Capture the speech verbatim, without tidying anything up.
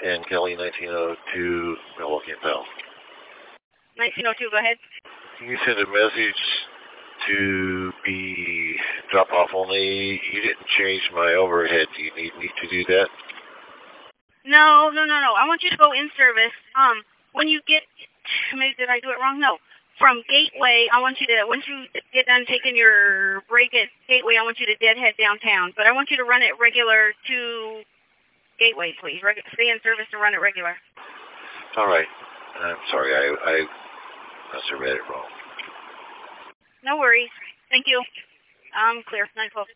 and Kelly nineteen oh two, Milwaukee and Pell. nineteen oh two, go ahead. Can you send a message to be drop-off only? You didn't change my overhead. Do you need me to do that? No, no, no, no. I want you to go in service. Um, when you get, maybe did I do it wrong? No. From Gateway, I want you to, once you get done taking your break at Gateway, I want you to deadhead downtown. But I want you to run it regular to Gateway, please. Reg- stay in service and run it regular. All right. I'm sorry. I, I must have read it wrong. No worries. Thank you. I'm clear. nine twelve.